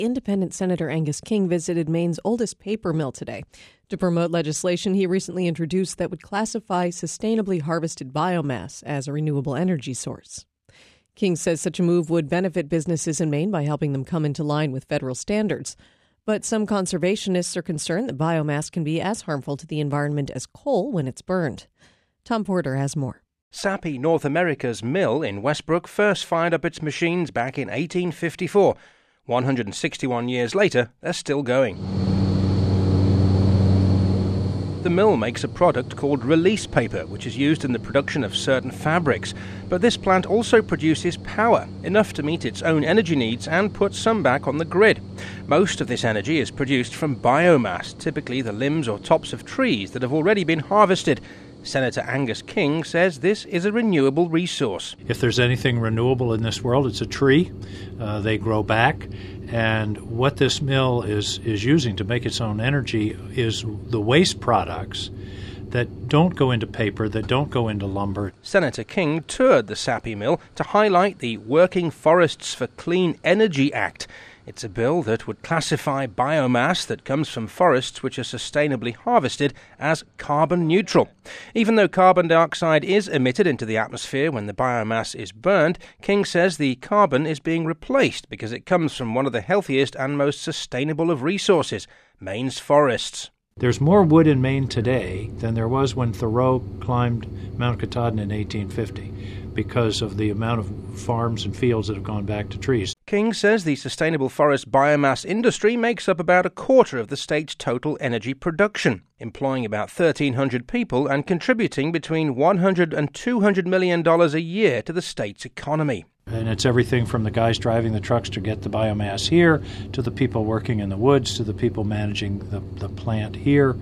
Independent Senator Angus King visited Maine's oldest paper mill today. To promote legislation he recently introduced that would classify sustainably harvested biomass as a renewable energy source. King says such a move would benefit businesses in Maine by helping them come into line with federal standards. But some conservationists are concerned that biomass can be as harmful to the environment as coal when it's burned. Tom Porter has more. Sappi North America's mill in Westbrook first fired up its machines back in 1854. 161 years later, they're still going. The mill makes a product called release paper, which is used in the production of certain fabrics. But this plant also produces power, enough to meet its own energy needs and put some back on the grid. Most of this energy is produced from biomass, typically the limbs or tops of trees that have already been harvested. Senator Angus King says this is a renewable resource. If there's anything renewable in this world, it's a tree. They grow back. And what this mill is using to make its own energy is the waste products that don't go into paper, that don't go into lumber. Senator King toured the Sappi mill to highlight the Working Forests for Clean Energy Act. It's a bill that would classify biomass that comes from forests which are sustainably harvested as carbon neutral. Even though carbon dioxide is emitted into the atmosphere when the biomass is burned, King says the carbon is being replaced because it comes from one of the healthiest and most sustainable of resources, Maine's forests. There's more wood in Maine today than there was when Thoreau climbed Mount Katahdin in 1850 because of the amount of farms and fields that have gone back to trees. King says the sustainable forest biomass industry makes up about a quarter of the state's total energy production, employing about 1,300 people and contributing between $100 and $200 million a year to the state's economy. And it's everything from the guys driving the trucks to get the biomass here, to the people working in the woods, to the people managing the plant here.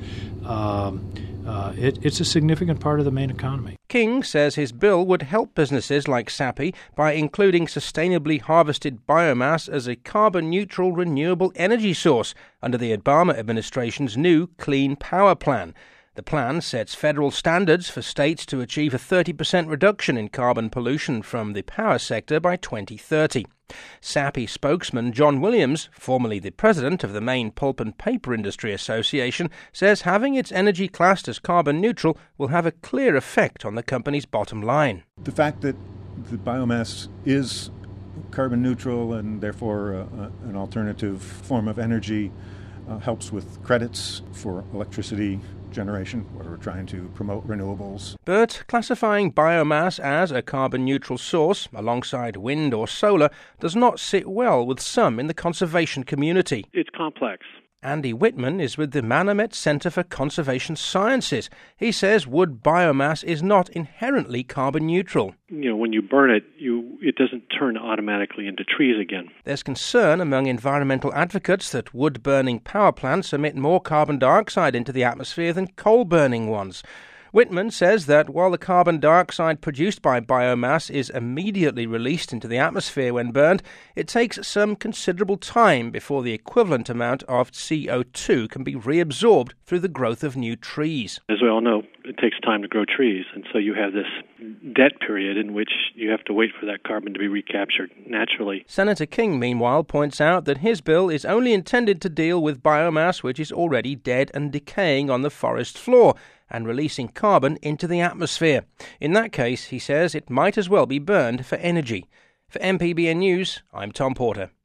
It's a significant part of the Maine economy. King says his bill would help businesses like Sappi by including sustainably harvested biomass as a carbon-neutral renewable energy source under the Obama administration's new Clean Power Plan. The plan sets federal standards for states to achieve a 30% reduction in carbon pollution from the power sector by 2030. Sappi spokesman John Williams, formerly the president of the Maine Pulp and Paper Industry Association, says having its energy classed as carbon neutral will have a clear effect on the company's bottom line. The fact that the biomass is carbon neutral and therefore an alternative form of energy helps with credits for electricity generation, where we're trying to promote renewables. But classifying biomass as a carbon-neutral source, alongside wind or solar, does not sit well with some in the conservation community. It's complex. Andy Whitman is with the Manomet Center for Conservation Sciences. He says wood biomass is not inherently carbon neutral. When you burn it, it doesn't turn automatically into trees again. There's concern among environmental advocates that wood-burning power plants emit more carbon dioxide into the atmosphere than coal-burning ones. Whitman says that while the carbon dioxide produced by biomass is immediately released into the atmosphere when burned, it takes some considerable time before the equivalent amount of CO2 can be reabsorbed through the growth of new trees. As we all know, it takes time to grow trees, and so you have this dead period in which you have to wait for that carbon to be recaptured naturally. Senator King, meanwhile, points out that his bill is only intended to deal with biomass which is already dead and decaying on the forest floor, and releasing carbon into the atmosphere. In that case, he says, it might as well be burned for energy. For MPBN News, I'm Tom Porter.